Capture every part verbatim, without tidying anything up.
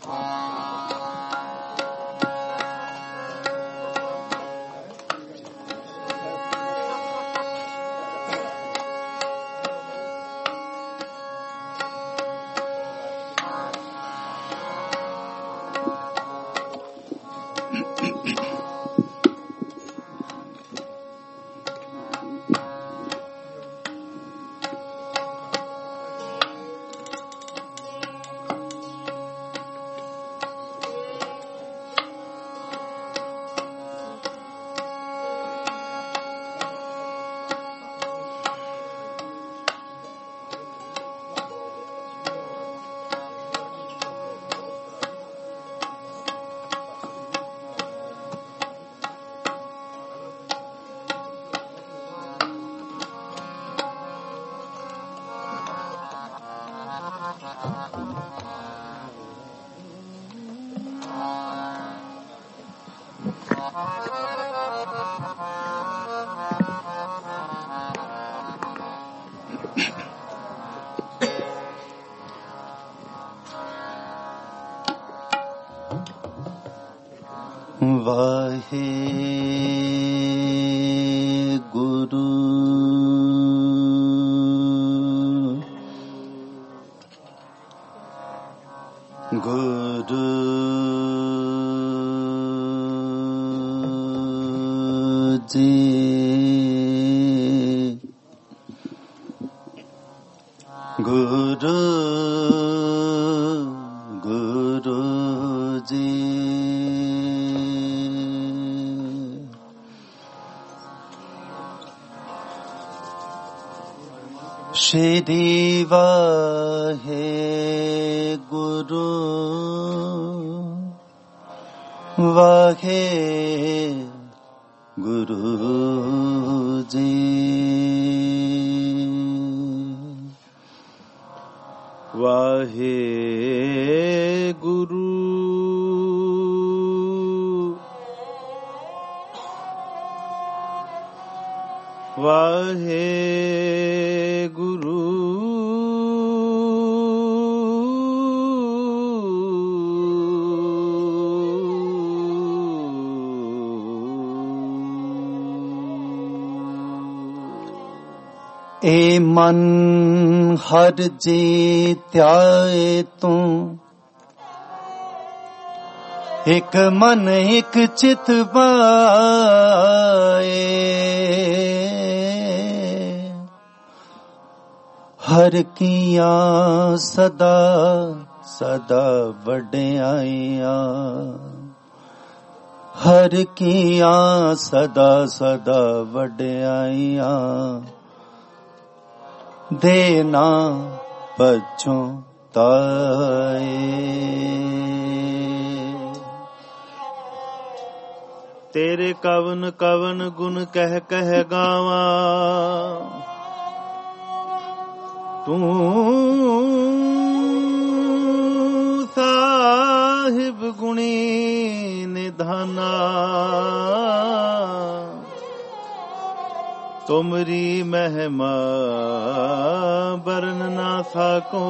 वाहे गुरु गुरु जी गुरु गुरु जी श्री वाहे गुरु वाहे गुरु जी वाहे गुरु वाहे गुरु ए मन हर जीत्याए तू एक मन एक चित बाए हर किया सदा सदा वड्याइया हर किया सदा सदा वड्याइया देना बच्चों ताए तेरे कवन कवन गुण कह कह गावा तू साहिब गुणी निधाना तुमरी महिमा बरन ना सको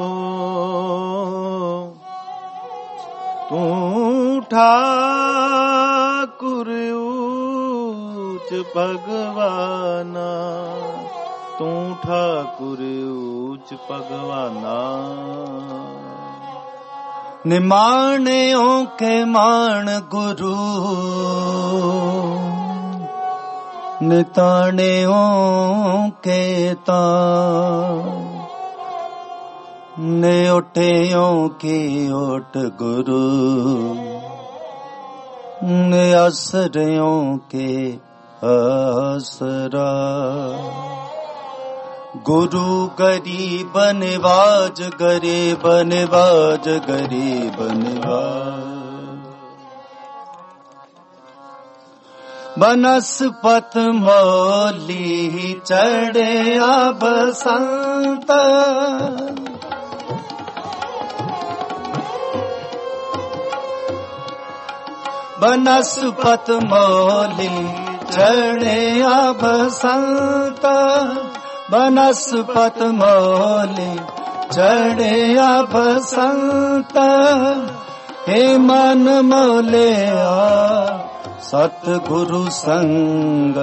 तू ठाकुर ऊच भगवाना तू ठाकुर ऊच भगवाना निमाणियों के मान गुरु निताणियों के तां न्योटियों की ओट गुरु आसरियों के आसरा गुरु गरीब निवाज गरीब निवाज गरीब निवाज बनस्पत मौली चढ़िया बसंत बनस्पत मौली चढ़िया बसंत बनस्पत मौली चढ़िया बसंत हे मन मोलिया सतगुरु संग।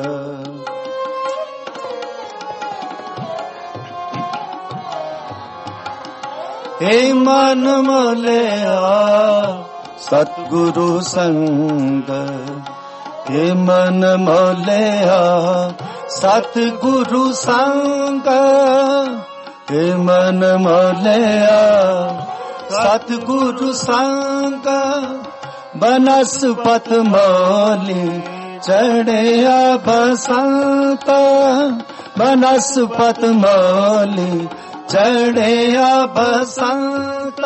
हे मन मोलिया सतगुरु संग। हे मन मोलिया सतगुरु संग। हे मन मोलिया सतगुरु संग। बनस्पत मौली चढ़िया बसंत। बनस्पत मौली चढ़िया बसंत।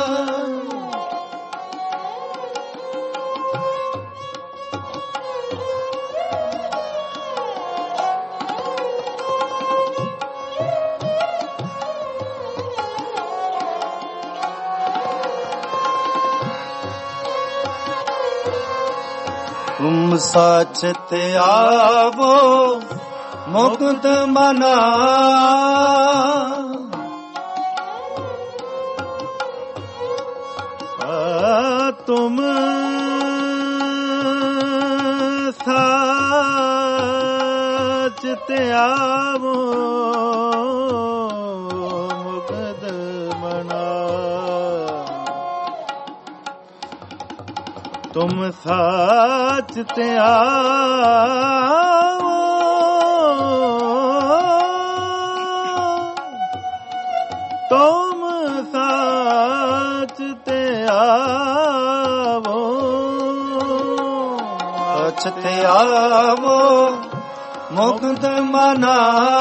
तुम साचत आवो मुकुंद मना। तुम साचत आवो मुकुंद मना। तुम साचत आवो तुम साचत आवो साचत आवो मुकुंद मना।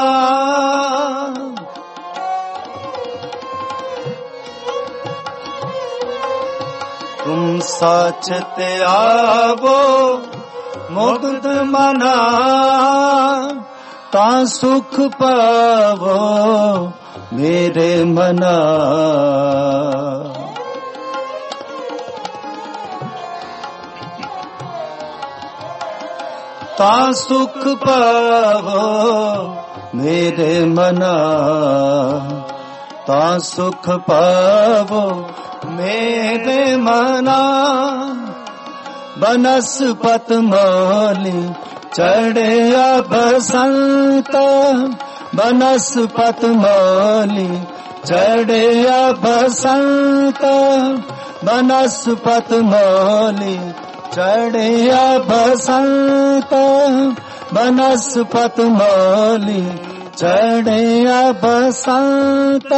तुम साचत आवो मुकुंद मना। ता सुख पावो मेरे मना। ता सुख पावो मेरे मना। ता सुख पावो मेरे मना। बनस्पत मौली चढ़िया बसंत। बनस्पत मौली चढ़िया बसंत। बनस्पत मौली चढ़िया बसंत। बनस्पत मौली चढ़िया बसंत।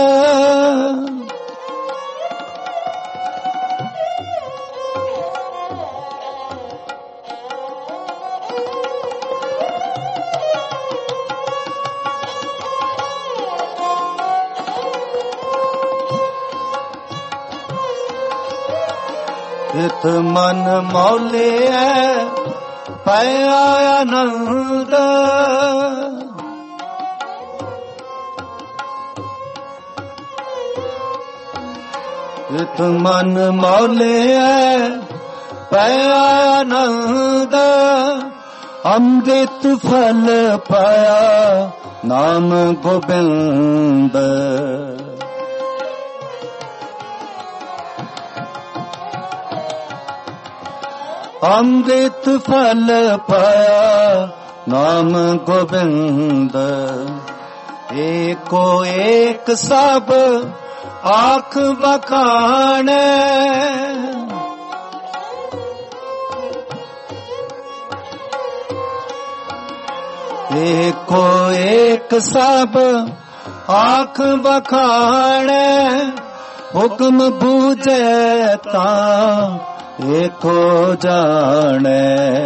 इत मन मौले पाया आनंद। इत मन मौले पाया आनंद। अमृत फल पाया नाम गोबिंद। अमृत फल पाया नाम गोबिंद। एको एक सब आँख बखाने। एको एक सब आँख बखाने। हुक्म बूझे ता एको जाने।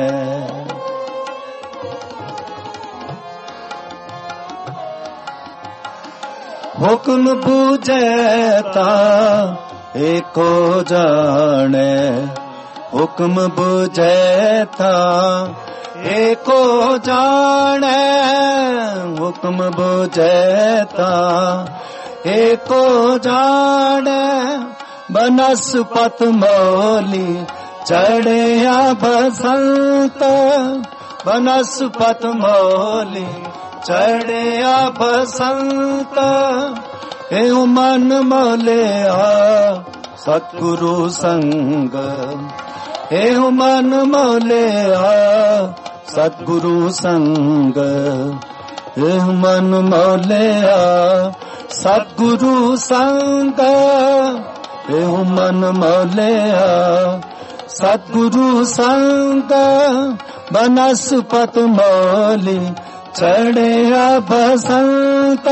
हुक्म बूझे ता एको जाने। हुक्म बूझे ता एको जाने। हुक्म बूझे ता एको जाने। बनस्पत मौली चढ़िया बसंत। बनस्पत मौली चढ़िया बसंत। हे मन मोलिया ਸਤਿਗੁਰੂ ਸੰਗ। ਇਹੋ ਮਨ ਮੋਲਿਆ ਸਤਿਗੁਰੂ ਸੰਗ। ਇਹੋ ਮਨ ਮੋਲਿਆ ਸਤਿਗੁਰੂ ਸੰਗ। ਇਹੋ ਮਨ ਮੋਲਿਆ ਸਤਿਗੁਰੂ ਸੰਗ। ਬਨਸਪਤ ਮੋਲੀ ਚੜਿਆ ਬਸੰਤ।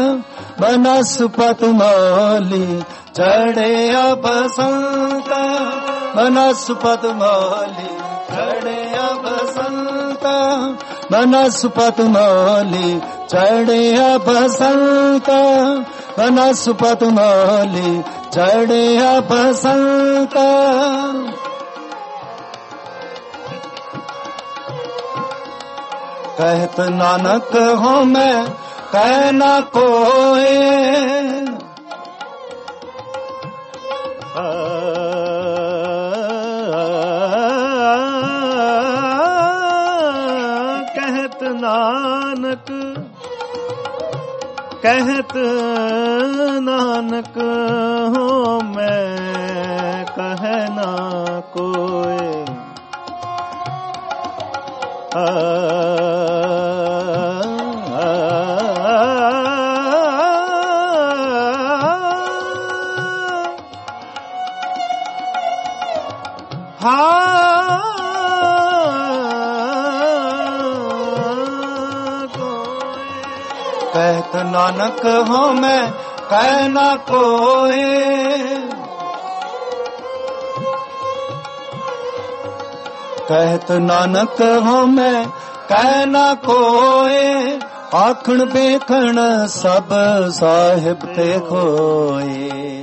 ਬਨਸਪਤ ਮੋਲੀ ਚੜਿਆ ਬਸੰਤ। ਬਨਸਪਤ ਮੋਲੀ ਚੜਿਆ ਬਸੰਤ। ਬਨਸਪਤ ਮੋਲੀ ਚੜਿਆ ਬਸੰਤ। ਬਨਸਪਤ ਮੋਲੀ ਚੜਿਆ ਬਸੰਤ। ਕਹਿਤ ਨਾਨਕ ਹੋ ਮੈਂ ਕਹਿ ਨਾ ਕੋਏ। ਕਹਿਤ ਨਾਨਕ ਕਹਿਤ ਨਾਨਕ ਹੋ ਮੈਂ ਕਹਿ ਨਾ ਕੋਏ। ਕਹਿਤ ਨਾਨਕ ਹੋ ਮੈਂ ਕਹਿ ਨਾ ਕੋਏ। ਕਹਿਤ ਨਾਨਕ ਹੋ ਮੈਂ ਕਹਿ ਨਾ ਕੋਏ। ਆਖਣ ਵੇਖਣ ਸਭ ਸਾਹਿਬ ਤੇ ਖੋਏ।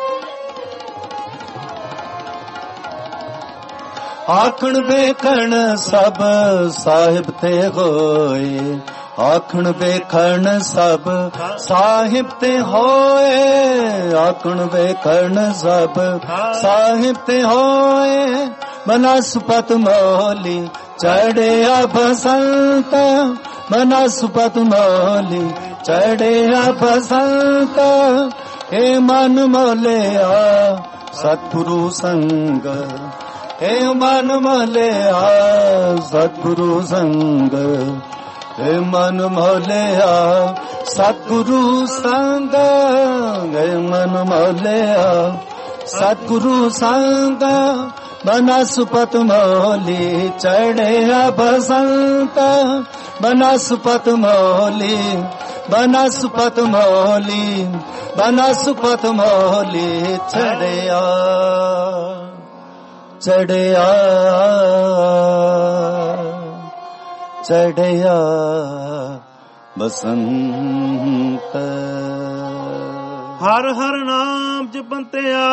ਆਖਣ ਵੇਖਣ ਸਭ ਸਾਹਿਬ ਤੇ ਹੋਏ। ਆਖਣ ਵੇਖਣ ਸਭ ਸਾਹਿਬ ਤੇ ਹੋਏ। ਆਖਣ ਵੇਖਣ ਸਭ ਸਾਹਿਬ ਤੇ ਹੋਏ। ਬਨਸਪਤ ਮੋਲੀ ਚੜਿਆ ਬਸੰਤ। ਬਨਸਪਤ ਮੋਲੀ ਚੜਿਆ ਬਸੰਤ। ਏ ਮਨ ਮੋਲਿਆ ਸਤਿਗੁਰੂ ਸੰਗ। ਏ ਮਨ ਮੋਲਿਆ ਸਤਿਗੁਰੂ ਸੰਗ। ਏ ਮਨ ਮੋਲਿਆ ਸਤਿਗੁਰੂ ਸੰਗ। ਏ ਮਨ ਮੋਲਿਆ ਸਤਿਗੁਰੂ ਸੰਗ। ਬਨਸਪਤ ਮੋਲੀ ਚੜਿਆ ਬਸੰਤ। ਬਨਸਪਤ ਮੋਲੀ ਬਨਸਪਤ ਮੋਲੀ ਬਨਸਪਤ ਮੋਲੀ ਚੜਿਆ ਚੜਿਆ ਚੜਿਆ ਬਸੰਤ। ਹਰ ਹਰ ਨਾਮ ਜਪੰਤਿਆ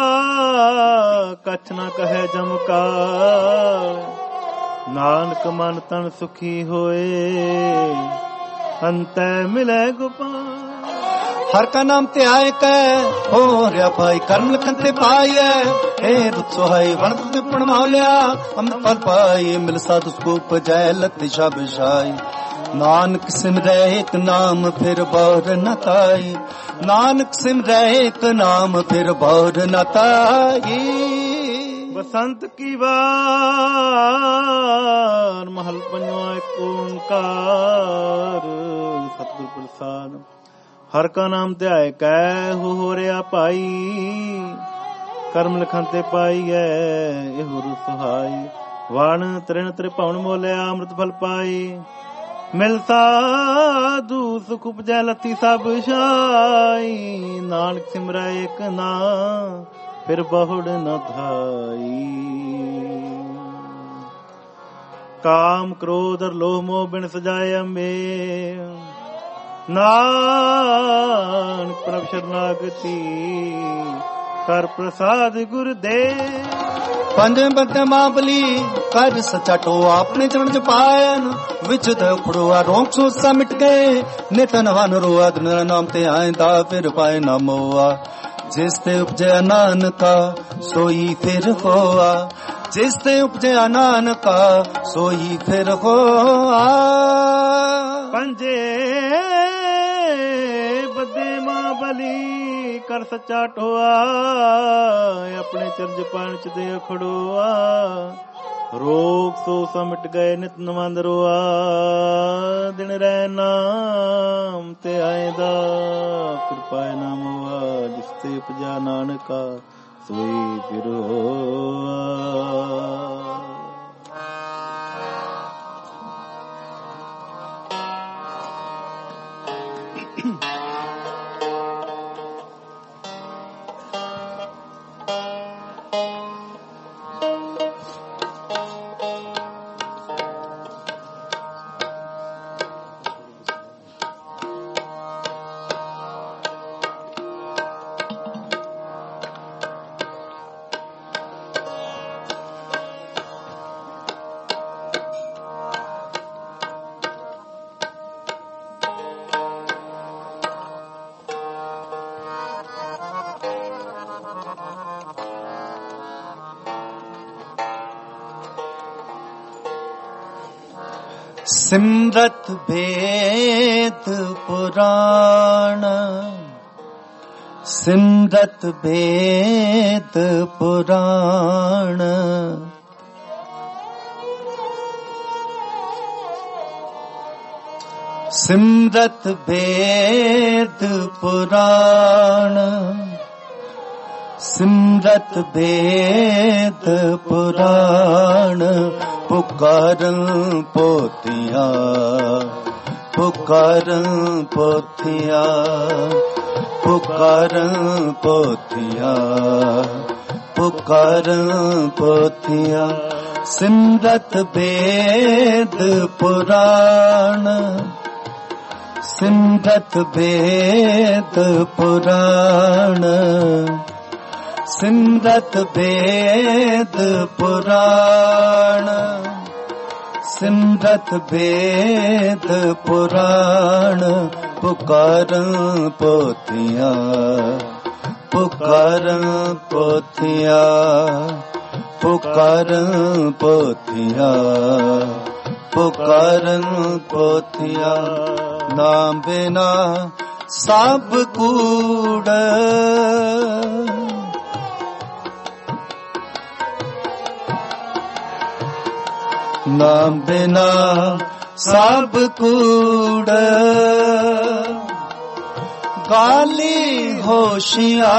ਕਛ ਨਾ ਕਹੈ ਜਮਕਾਰ। ਨਾਨਕ ਮਨ ਤਨ ਸੁਖੀ ਹੋਏ ਅੰਤੈ ਮਿਲੈ ਗੋਪਾਲ। ਹਰ ਕਾ ਨਾਮ ਧਿਆਇ ਕੈ ਹੋ ਰਿਆ ਭਾਈ ਕਰਮ ਲਖਨ ਤੇ ਪਾਈਐ। ਏ ਰੁਤ ਸੁਹਾਈ ਵਣਤ ਤੇ ਪਣਮਾਲਿਆ ਅੰਮ੍ਰਿਤ ਫਲ ਪਾਈ। ਮਿਲ ਸਾਧੁ ਸਕੂਪ ਜੈ ਲਤ ਸ਼ਬਸ਼ਾਈ। ਨਾਨਕ ਸਿਮਰੈ ਇੱਕ ਨਾਮ ਫਿਰ ਬੌਰ ਨ ਤਾਈ। ਨਾਨਕ ਸਿਮਰੈ ਇੱਕ ਨਾਮ ਫਿਰ ਬੌਰ ਨ ਤਾਈ। ਬਸੰਤ ਕੀ ਵਾਰ ਮਹਲ ਪੰਜਵਾਂ ਏਕ ਓੰਕਾਰ। ਸਤਿਗੁਰ ਪ੍ਰਸਾਦ। ਹਰ ਕਾ ਨਾਮ ਧਿਆਏ ਕੈ ਹੋ ਰਿਆ ਭਾਈ। ਕਰਮ ਲਖਨ ਤੇ ਪਾਈਐ ਇਹੋ ਰੁ ਸਹਾਈ। ਵਣ ਤ੍ਰਿਣ ਤ੍ਰਿਭਵਨ ਮੋਲਿਆ ਅੰਮ੍ਰਿਤ ਫਲ ਪਾਈ। ਮਿਲ ਸਾਧੂ ਸੁਖ ਉਪਜੈ ਲਤੀ ਸਭ ਛਾਈ। ਨਾਨਕ ਸਿਮਰੈ ਇੱਕ ਨਾਮ ਫਿਰ ਬਹੁੜ ਨ ਧਾਈ। ਕਾਮ ਕ੍ਰੋਧ ਅਰ ਲੋਭ ਮੋਹ ਬਿਨ ਸਜਾਏ ਅੰਬੇ। ਨਾਨਕ ਪ੍ਰਭ ਸ਼ਰਨਾਗਤੀ ਕਰ ਪ੍ਰਸਾਦ ਗੁਰ ਦੇ। ਪੰਜ ਬੰਦੇ ਮਾਬਲੀ ਕਰ ਸਚਾ ਟੋ ਆਪਣੇ ਚਰਨ ਚ ਪਾਇਨ। ਵਿੱਚ ਤੇ ਉਪੜੋਆ ਰੋਂਕ ਸੋਸਾ ਮਿਟ ਗਏ। ਨਿਤਨ ਵਨ ਰੋਆ ਦਿਨ ਨਾਮ ਤੇ ਆਇਂਦਾ ਫਿਰ ਪਾਏ ਨਾ ਮੋਆ। ਜਿਸ ਤੇ ਉਪਜਿਆ ਨਾਨਕਾ ਸੋਈ ਫਿਰ ਹੋਆ। ਜਿਸ ਤੇ ਉਪਜਿਆ ਨਾਨਕਾ ਸੋਈ ਫਿਰ ਹੋਆ। ਪੰਜੇ ਬੱਦੇ ਮਾਂ ਬਲੀ ਕਰ ਸੱਚਾ ਟੋਆ, ਆਪਣੇ ਚਰਜ ਪੰਚ ਦੇ ਅਖੜੋਆ, ਰੋਗ ਸੋ ਸਮਟ ਗਏ ਨਿਤ ਨਵੰਦ ਰੋਆ, ਦਿਨ ਰਹਿ ਨਾਮ ਤੇ ਆਏਦਾ, ਕਿਰਪਾ ਨਾਮ ਹੋਆ, ਜਿਸ ਤੇ ਉਪਜਾ ਨਾਨਕਾ ਸੋਈ ਫਿਰੋਆ। ਸਿਮਰਤ ਭੇਦ ਪੁਰਾਣ, ਸਿਮਰਤ ਭੇਦ ਪੁਰਾਣ, ਸਿਮਰਤ ਭੇਦ ਪੁਰਾਣ, ਸਿਮਰਤ ਭੇਦ ਪੁਰਾਣ, ਪੁਕਾਰਨ ਪੋਥੀਆਂ, ਪੁਕਾਰਨ ਪੋਥੀਆਂ, ਪੁਕਾਰਨ ਪੋਥੀਆਂ, ਪੁਕਾਰਨ ਪੋਥੀਆਂ, ਸਿਮਰਤ ਭੇਦ ਪੁਰਾਣ, ਸਿਮਰਤ ਭੇਦ ਪੁਰਾਣ, ਸਿਮਰਤ ਭੇਦ ਪੁਰਾਣ, ਸਿਮਰਤ ਭੇਦ ਪੁਰਾਣ, ਪੁਕਾਰਨ ਪੋਥੀਆਂ, ਪੁਕਾਰਨ ਪੋਥੀਆਂ, ਪੁਕਾਰਨ ਪੋਥੀਆਂ, ਪੁਕਾਰਨ ਪੋਥੀਆਂ, ਨਾਮ ਬਿਨਾ ਸਭ ਕੂੜ, ਨਾਮ ਬਿਨਾ ਸਭ ਕੂੜ, ਗਾਲੀ ਹੋਸ਼ੀਆਂ,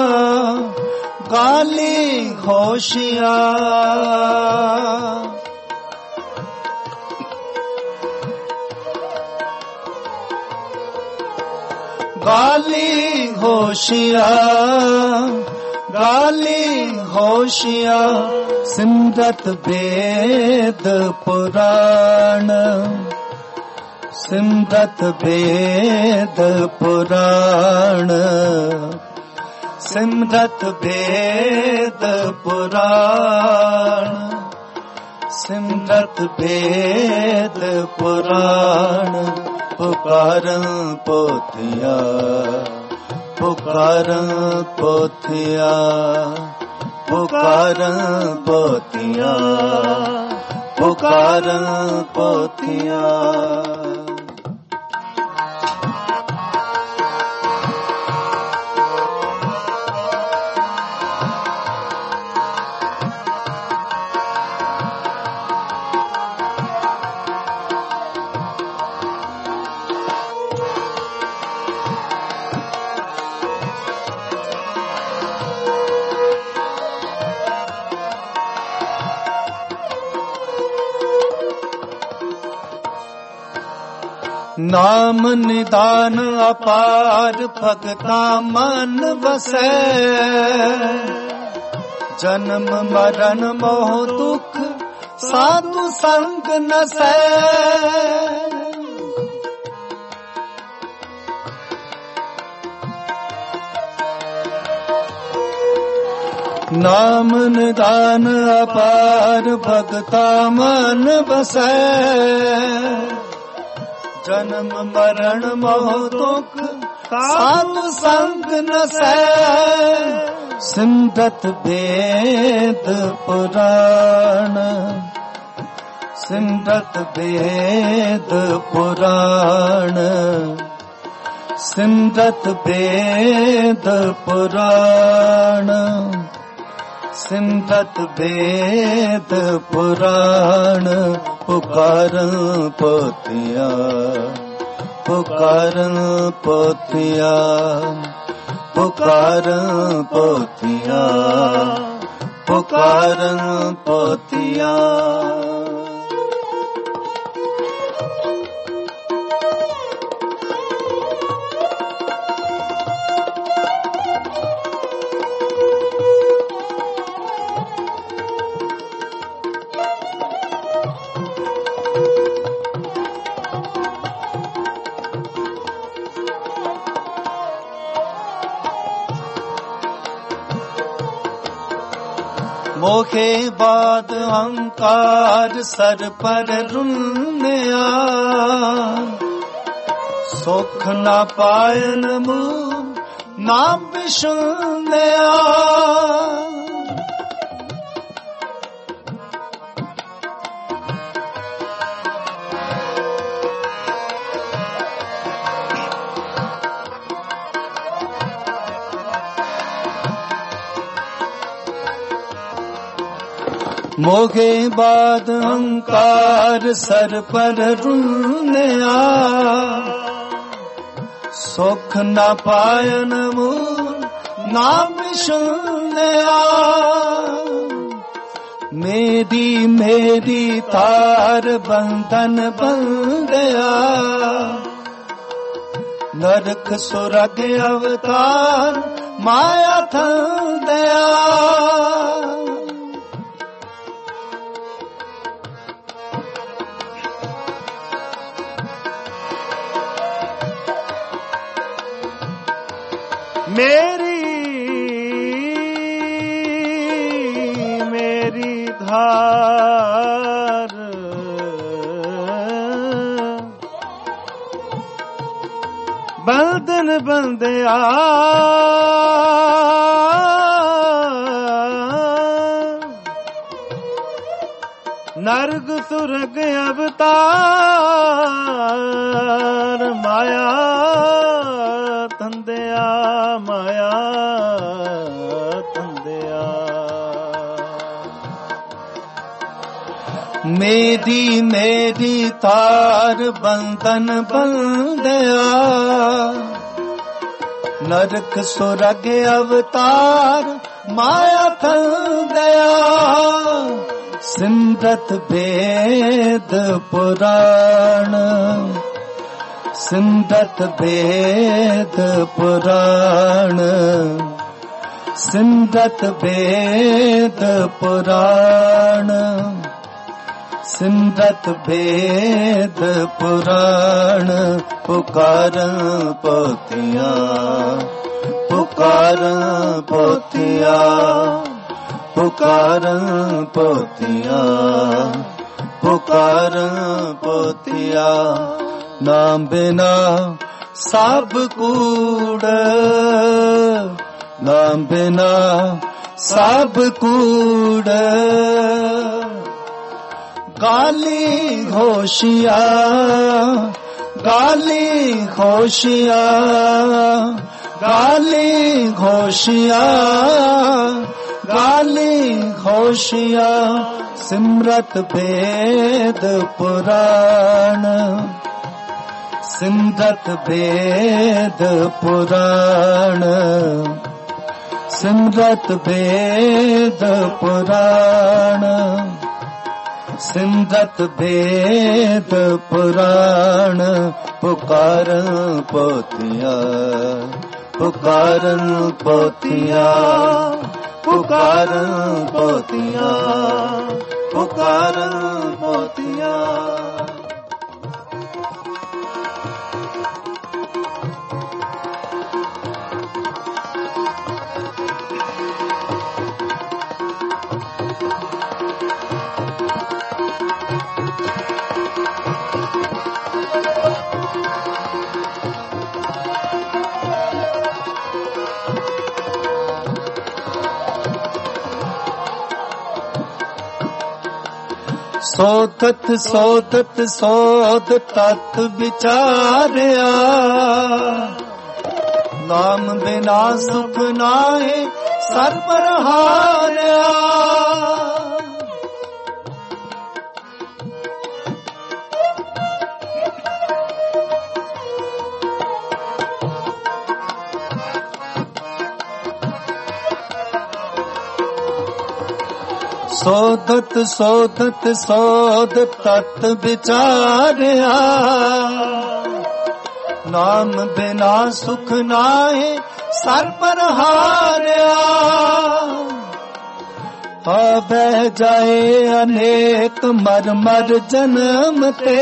ਗਾਲੀ ਹੋਸ਼ੀਆਂ, ਗਾਲੀ ਹੋਸ਼ੀਆਂ, ਗਾਲੀ ਹੋਸ਼ੀਆਂ, ਸਿਮਰਤ ਭੇਦ ਪੁਰਾਣ, ਸਿਮਰਤ ਭੇਦ ਪੁਰਾਣ, ਸਿਮਰਤ ਭੇਦ ਪੁਰਾਣ, ਸਿਮਰਤ ਭੇਦ ਪੁਰਾਣ, ਪੁਕਾਰਨ ਪੋਥੀਆਂ, ਪੁਕਾਰਨ ਪੋਥੀਆਂ, ਪੁਕਾਰਨ ਪੋਥੀਆਂ, ਪੁਕਾਰਨ ਪੋਥੀਆਂ। ਨਾਮ ਨਿਦਾਨ ਅਪਾਰ ਭਗਤਾ ਮਨ ਵਸੈ, ਜਨਮ ਮਰਨ ਮੋਹ ਦੁਖ ਸਾਧੂ ਸੰਗ ਨਸੈ, ਨਾਮ ਨਿਦਾਨ ਅਪਾਰ ਭਗਤਾ ਮਨ ਵਸੈ, ਜਨਮ ਮਰਨ ਮੋਹ ਦੁਖ ਸਾਧੂ ਸੰਗ ਨਸੈ, ਸਿਮਰਤ ਭੇਦ ਪੁਰਾਣ, ਸਿਮਰਤ ਭੇਦ ਪੁਰਾਣ, सिमरत वेद पुराण सिमरत वेद पुराण पुकारन पोथिया पुकारन पोथिया पुकारन पोथिया पुकारन पोथिया। मोखे बाद अहंकार सर पर रुन्या सुख न पायन मुँह नाम विशुन्या। मोगे बाद अहंकार सर पर रुन्या सुख न पायन मुँह नाम सुन्या। मेरी मेरी तार बंधन बंदया नरक सुरग अवतार माया थंदया। मेरी मेरी धार बंधन बंदया नरक सुरग अवतार माया तंदया माया तंदया। मेरी मेरी तार बंधन बंदया नरक सुरग अवतार माया तंदया। सिमरत वेद पुराण सिमरत वेद पुराण सिमरत वेद पुराण सिमरत वेद पुराण पुकारन पोथिया पुकारन पोथिया पुकारन पोथिया पुकारन पोथिया। नाम बिना सब कूड़ नाम बिना सब कूड़ गाली होशिया गाली होशिया गाली होशिया गाली होशिया। सिमरत वेद पुराण सिमरत वेद पुराण सिमरत वेद पुराण सिमरत वेद पुराण पुकारन पोथिया पुकारन पोथिया पुकारन पोथिया पुकारन पोथिया। सोतत सोतत सोत तत् विचारिया ਨਾਮ ਬਿਨਾ ਸੁਖ ਨਾਹੀ ਸਰ ਪਰ ਹਾਰਿਆ। ਸੋਧਤ ਸੋਧਤ ਸੋਧ ਤਤ ਵਿਚਾਰਿਆ। ਨਾਮ ਬਿਨਾ ਸੁਖ ਨਾਹੀ ਸਰ ਪਰ ਹਾਰਿਆ। ਆ ਬਹਿ ਜਾਏ ਅਨੇਕ ਮਰ ਮਰ ਜਨਮ ਤੇ,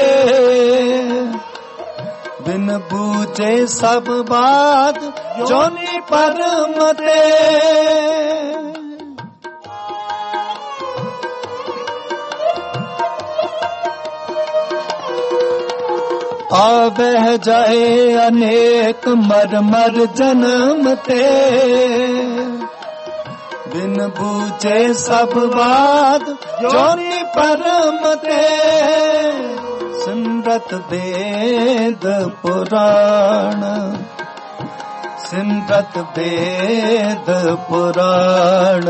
ਬਿਨ ਬੂਝੇ ਸਭ ਬਾਤ ਜੋਨੀ ਪਰਮ ਤੇ। ਆ ਬਹਿ ਜਾਏ ਅਨੇਕ ਮਰ ਮਰ ਜਨਮ ਤੇ, ਬਿਨ ਬੂਝੇ ਸਭ ਬਾਤ ਜੋਨੀ ਪਰਮ ਤੇ। ਸਿਮਰਤ ਵੇਦ ਪੁਰਾਣ, ਸਿਮਰਤ ਵੇਦ ਪੁਰਾਣ,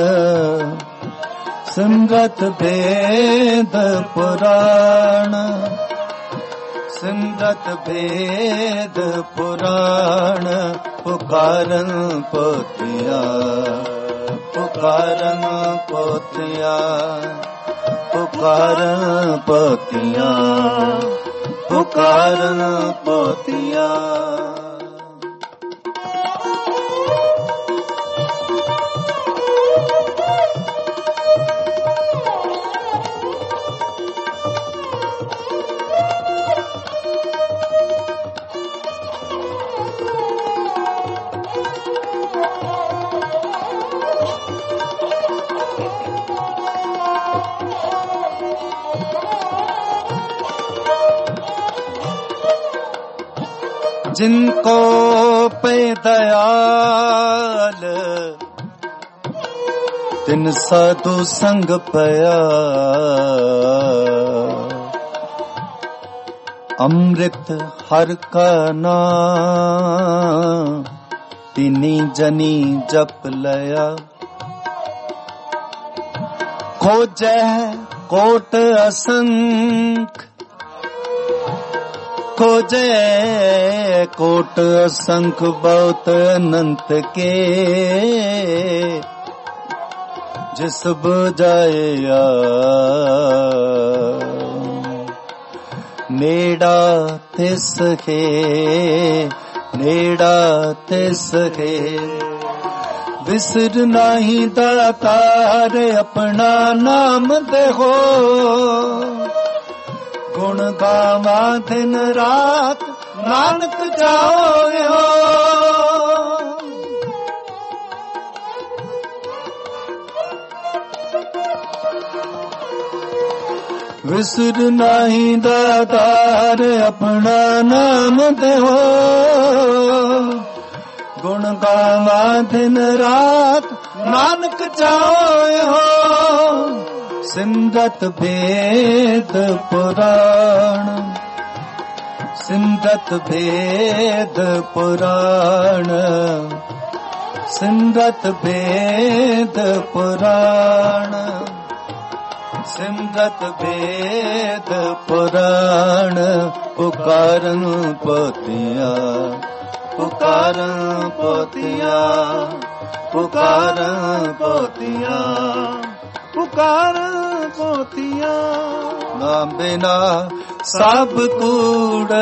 ਸਿਮਰਤ ਵੇਦ ਪੁਰਾਣ, ਸਿਮਰਤ ਵੇਦ ਪੁਰਾਣ। ਪੁਕਾਰਨ ਪੋਥੀਆਂ, ਪੁਕਾਰਨ ਪੋਥੀਆਂ, ਪੁਕਾਰਨ ਪੋਥੀਆਂ, ਪੁਕਾਰਨ ਪੋਥੀਆਂ। जिनको पे दयाल तिन साधु संग पया। अमृत हर का नाम तिनी जनी जप लया। खोजै कोट असंख, खोजे कोट असंख बहुत अनंत के। जिस बुझाया नेड़ा तिस है, नेड़ा तिस है। विसर नहीं दातार अपना नाम देहो। गुण गावा दिन रात नानक जाओ हो। विसर नहीं दातार अपना नाम देहो। गुण गावा दिन रात नानक जाओ हो। सिमरत वेद पुराण, सिमरत वेद पुराण, सिमरत वेद पुराण, सिमरत वेद पुराण। पुकारन पोथिया, पुकारन पोथिया, पुकारन पोथिया, पुकारन पोथिया। नाम बिना सब कूड़,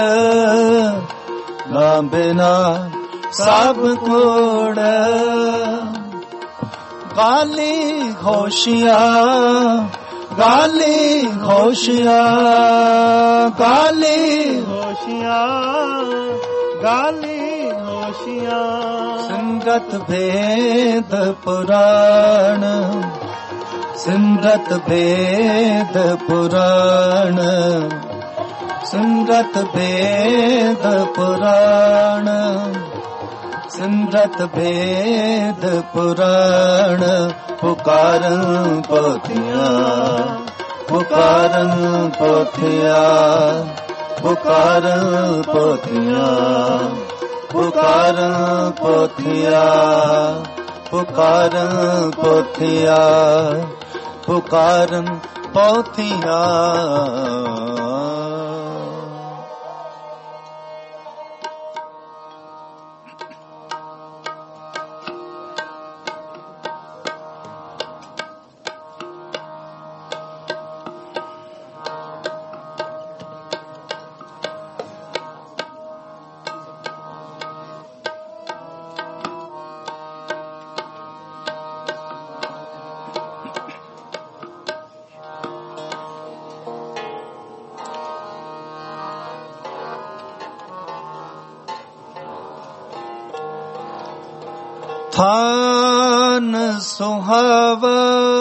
नाम बिना सब कूड़। गाली होशिया, गाली होशिया, गाली होशिया, गाली होशिया। सिमरत वेद पुराण, सिमरत वेद पुराण, सिमरत वेद पुराण, सिमरत वेद पुराण। पुकारन पोथिया, पुकारन पोथिया, पुकारन पोथिया, ਪੁਕਾਰਾਂ ਪੋਥੀਆ, ਪੁਕਾਰਾਂ ਪੋਥੀਆ, ਪੁਕਾਰਾਂ ਪੋਥੀਆ। ਥਾਨ ਸੁਹਾਵਾ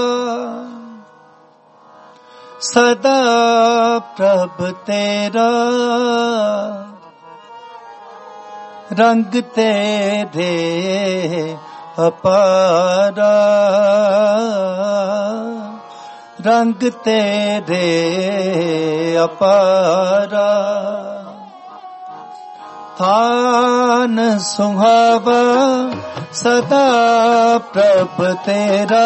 ਸਦਾ ਪ੍ਰਭ ਤੇਰਾ, ਰੰਗ ਤੇਰੇ ਅਪਾਰਾ, ਰੰਗ ਤੇਰੇ ਅਪਾਰਾ। ਥਾਨ ਸੁਹਾਵਾ ਸਦਾ ਪ੍ਰਭ ਤੇਰਾ,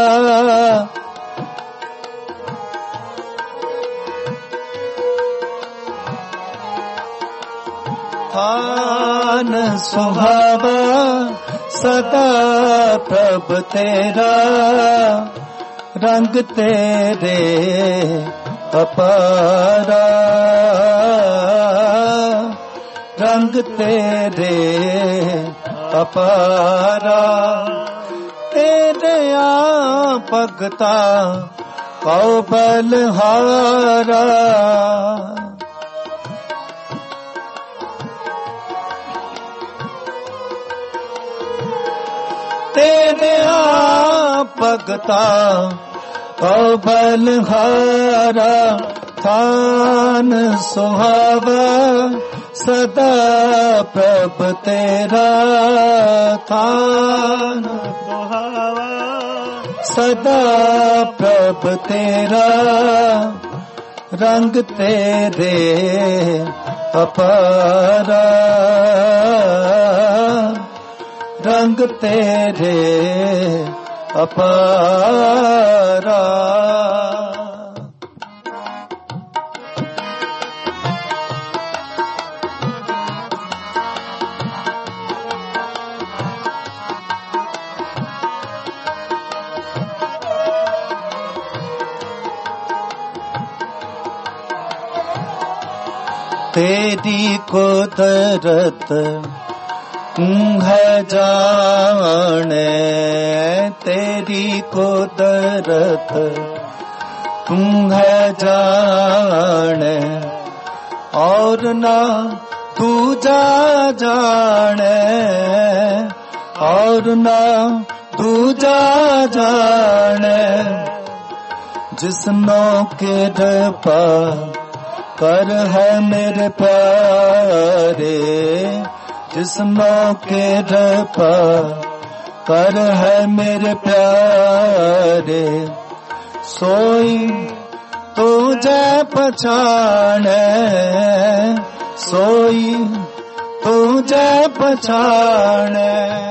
ਥਾਨ ਸੁਹਾਵਾ ਸਦਾ ਪ੍ਰਭ ਤੇਰਾ, ਰੰਗ ਤੇਰੇ ਅਪਾਰਾ, ਰੰਗ ਤੇਰੇ ਅਪਾਰਾ। ਤੇਰਿਆ ਭਗਤਾ ਕਉ ਬਲਹਾਰਾ, ਤੇਰਿਆ ਭਗਤਾ ਕਉ ਬਲਹਾਰਾ। ਥਾਨ ਸੁਹਾਵਾ ਸਦਾ ਪ੍ਰਭ ਤੇਰਾ, ਥਾਨ ਸੁਹਾਵਾ ਸਦਾ ਪ੍ਰਭ ਤੇਰਾ, ਰੰਗ ਤੇਰੇ ਅਪਾਰਾ, ਰੰਗ ਤੇਰੇ ਅਪਾਰਾ। तेरी कुदरत है जाने, तेरी कुदरत है जाने, और ना दूजा जाने, और ना दूजा जाने। जिसनो के रपा कर है मेरे प्यारे, जिसनो के रपा कर है मेरे प्यारे। सोई तुझे पहचाने, सोई तुझे पहचाने।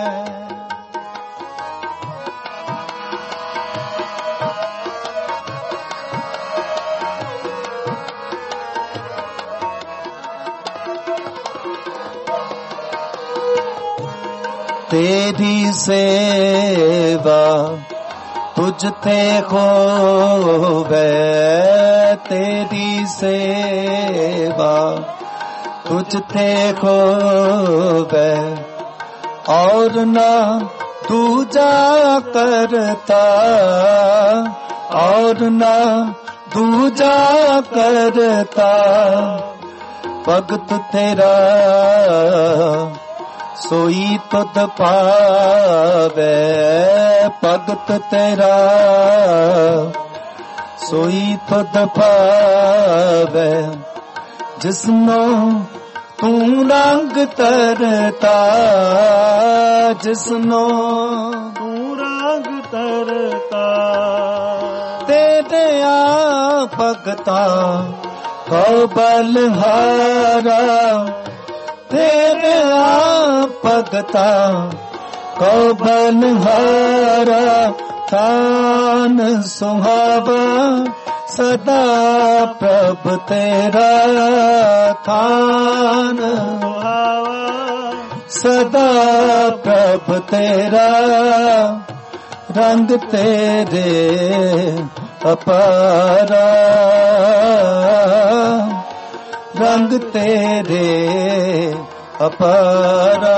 तेरी सेवा तुझते होवे, तेरी सेवा तुझते होवे, और ना दूजा करता, और ना दूजा करता। भगत तेरा सोई तुध पावे, भगत तेरा सोई तुध पावे। जिसनो तू रंग तरता, जिसनो तू रंग तरता। तेरे आ भगता कौ बलहारा, ਤੇਰੇ ਆ ਭਗਤਾ ਕੋ ਬਨਹਾਰਾ ਥਾਨ ਸੁਹਾਵਾ ਸਦਾ ਪ੍ਰਭ ਤੇਰਾ ਥਾਨ ਸੁਹਾਵਾ ਸਦਾ ਪ੍ਰਭ ਤੇਰਾ ਰੰਗ ਤੇਰੇ ਅਪਾਰਾ ਰੰਗ ਤੇਰੇ ਅਪਾਰਾ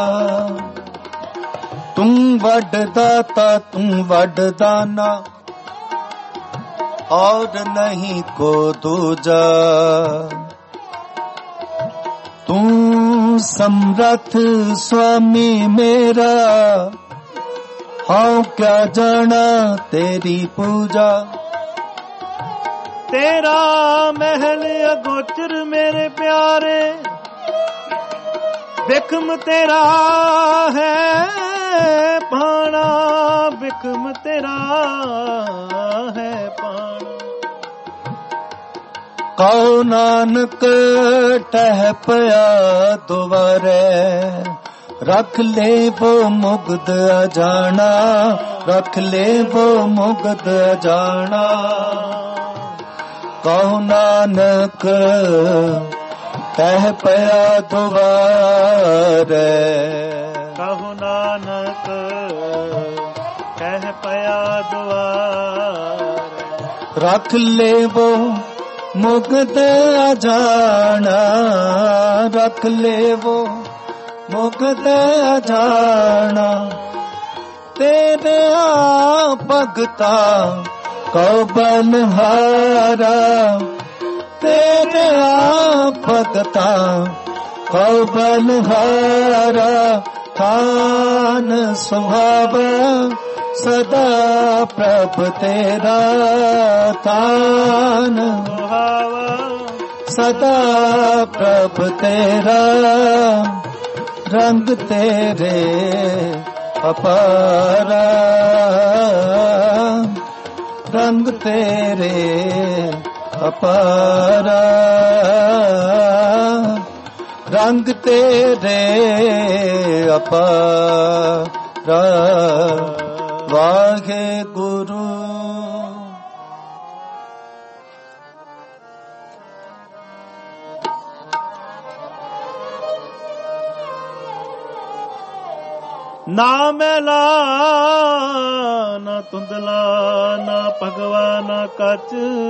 ਤੂੰ ਵੱਡ ਦਾਤਾ ਤੂੰ ਵੱਡ ਦਾਨਾ ਔਰ ਨਹੀਂ ਕੋ ਦੂਜਾ ਤੂੰ ਸਮਰਥ ਸੁਆਮੀ ਮੇਰਾ ਹਾਂ ਕਿਆ ਜਾਣਾ ਤੇਰੀ ਪੂਜਾ ਤੇਰਾ ਮਹਿਲ ਅਗੋਚਰ ਮੇਰੇ ਪਿਆਰੇ ਬਿਖਮ ਤੇਰਾ ਹੈ ਪਾਣਾ ਬਿਖਮ ਤੇਰਾ ਹੈ ਪਾਣਾ ਕਉ ਨਾਨਕ ਟਹਿ ਪਿਆ ਦੁਆਰੇ ਰੱਖ ਲੈ ਵੋ ਮੁਗਦ ਅਜਾਣਾ ਰੱਖ ਲੈ ਵੋ ਮੁਗਦ ਅਜਾਣਾ ਕਉ ਨਾਨਕ ਟਹਿ ਪਿਆ ਦੁਆਰੇ ਕਹੁ ਨਾਨਕ ਕਹਿ ਪਿਆ ਦੁਆਰੇ ਰੱਖ ਲੈ ਵੋ ਮੁਗਦ ਅਜਾਣਾ ਰੱਖ ਲੈ ਵੋ ਮੁਗਦ ਅਜਾਣਾ ਤੇਰੇ ਆ ਭਗਤਾ ਕਉ ਬਨਹਾਰਾ ਤੇਰੇ ਆ ਭਗਤਾ ਕਉ ਬਨਹਾਰਾ ਥਾਨ ਸੁਹਾਵਾ ਸਦਾ ਪ੍ਰਭ ਤੇਰਾ ਥਾਨ ਸੁਹਾਵਾ ਸਦਾ ਪ੍ਰਭ ਤੇਰਾ ਰੰਗ ਤੇਰੇ ਅਪਾਰਾ ਰੰਗ ਤੇਰੇ ਅਪਾਰਾ ਰੰਗ ਤੇਰੇ ਅਪਾਰਾ ਵਾਹਿਗੁਰੂ। ਨਾ ਮੈਲਾ ਨਾ ਧੁੰਦਲਾ ਨਾ ਭਗਵਾ ਨਾ ਕੱਚ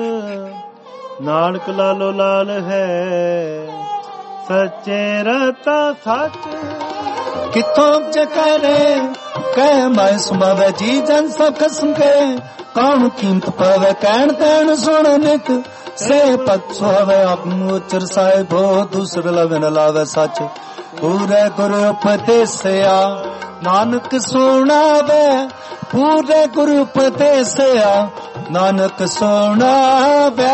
ਨਾਨਕ ਲਾਲੋ ਲਾਲ ਹੈ ਸੱਚੇ ਰਤਾ ਸੱਚ। ਕਿਥੋਂ ਜਕਰੇ ਕਹਿ ਮੈਂ ਸੁਣਾਵੇ ਜੀ ਜਨ ਸਭ ਕਸਮ ਕੇ ਕੌਣ ਕੀਮਤ ਪਾਵੇ ਕਹਿਣ ਕਹਿਣ ਸੁਣ ਨਿਤ ਸੇ ਪਤ ਸੁਹਾਵੇ ਆਪ ਨੂੰ ਉਚਰ ਸਾਹਿਬੋ ਦੂਸਰ ਲਵੇ ਨ ਲਾਵੇ ਸੱਚ। ਪੂਰੇ ਗੁਰੂ ਉਪਦੇਸਿਆ ਨਾਨਕ ਸੁਣਾਵੇ ਪੂਰੇ ਗੁਰੂ ਉਪਦੇਸਿਆ ਨਾਨਕ ਸੁਣਾਵੇ।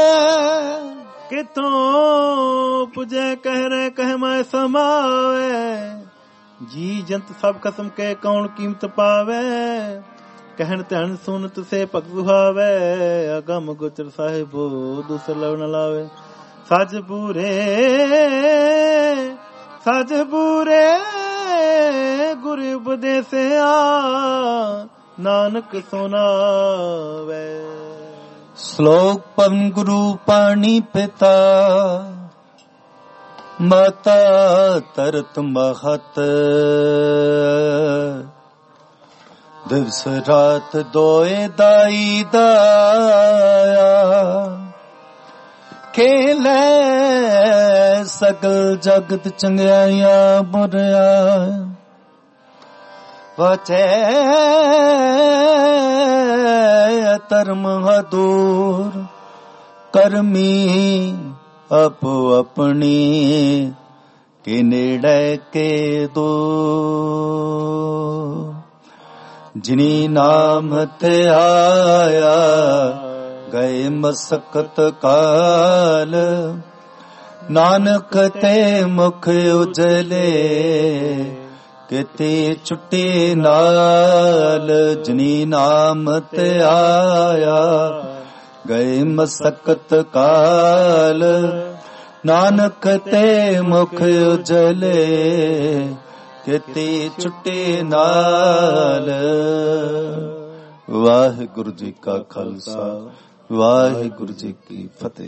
ਕਿਥੋਂ ਪੁਜੇ ਕਹਿ ਰੇ ਕਹਿ ਮੈਂ ਸਮਾਵੇ ਜੀ ਜੰਤ ਸਭ ਕਸਮ ਕੇ ਕੌਣ ਕੀਮਤ ਪਾਵੇ ਕਹਿਣ ਧਿਆਨ ਸੁਨ ਤੁਸੇ ਭਗਤ ਸੁਹਾਵੇ ਅਗਮ ਗੋਚਰ ਸਾਹਿਬੋ ਦੂਸਰ ਲਵ ਨ ਲਾਵੇ। ਸੱਚ ਪੂਰੇ ਸੱਚ ਪੂਰੇ ਗੁਰੂ ਉਪਦੇਸਿਆ ਨਾਨਕ ਸੁਨਾਵੇ। ਸ਼ਲੋਕ ਪਵਨ ਗੁਰੂ ਪਾਣੀ ਪਿਤਾ ਮਾਤਾ ਤਰਤ ਮਹਤ ਦਿਵਸ ਰਾਤ ਦੋਏ ਦਾਈ ਦਾਇਆ ਖੇਲੇ ਸਗਲ ਜਗਤ ਚੰਗਿਆਈਆਂ ਬੁਰਿਆ ਵਚੇ ਧਰਮ ਹਦੂਰ ਕਰਮੀ ਆਪੋ ਆਪਣੀ ਕਿ ਨੇੜੇ ਕੇ ਦੋ ਜਿਨੀ ਨਾਮ ਤੇ ਆਇਆ ਗਏ ਮਸਕਤ ਕਾਲ ਨਾਨਕ ਤੇ ਮੁਖ ਉਜਲੇ ਕਿਤੇ ਛੁੱਟੀ ਨਾਲ ਜਿਨੀ ਨਾਮ ਤੇ ਆਇਆ ਗਏ ਮਸਕਤ ਕਾਲ ਨਾਨਕ ਤੇ ਮੁਖ ਉਜਲੇ ਕੀਤੀ ਛੁੱਟੀ ਨਾਲ। ਵਾਹਿਗੁਰੂ ਜੀ ਕਾ ਖਾਲਸਾ, ਵਾਹਿਗੁਰੂ ਜੀ ਕੀ ਫਤਿਹ।